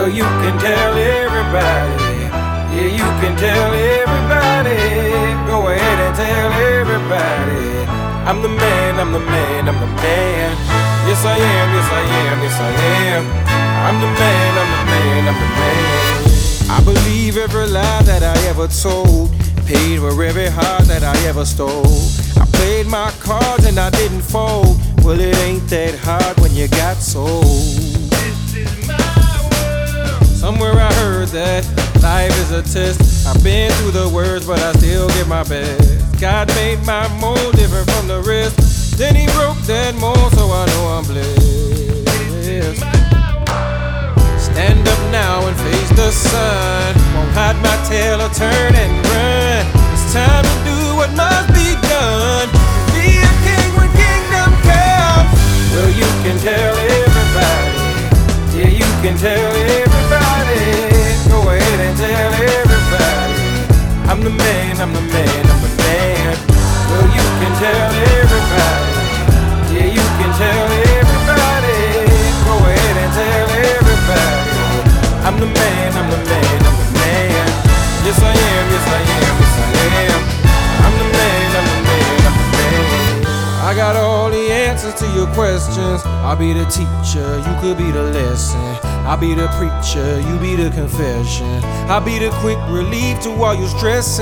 Well, you can tell everybody. Yeah, you can tell everybody. Go ahead and tell everybody. I'm the man, I'm the man, I'm the man. Yes I am, yes I am, yes I am. I'm the man, I'm the man, I'm the man. I believe every lie that I ever told. Paid for every heart that I ever stole. I played my cards and I didn't fold. Well, it ain't that hard when you got sold. This is my world. Somewhere I heard that life is a test. I've been through the worst, but I still give my best. God made my mold different from the rest. Then he broke that mold, so I know I'm blessed. Stand up now and face the sun. Won't hide my tail or turn and run. It's time to do what must be done. Be a king when kingdom comes. Well, you can tell everybody. Yeah, you can tell everybody. Go ahead and tell everybody. I'm the man, I'm the man, I'm the man. Well, you can tell everybody. Yeah, you can tell everybody. Go ahead and tell everybody. I'm the man, I'm the man, I'm the man. Yes I am, yes I am, yes I am. I'm the man, I'm the man, I'm the man. I got all the answers to your questions. I'll be the teacher, you could be the lesson. I'll be the preacher, you be the confession. I'll be the quick relief to all your stressing.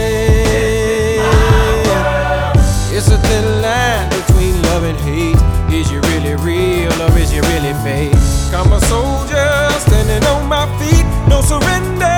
It's a thin line between love and hate. Is you really real or is you really fake? I'm a soldier standing on my feet, no surrender.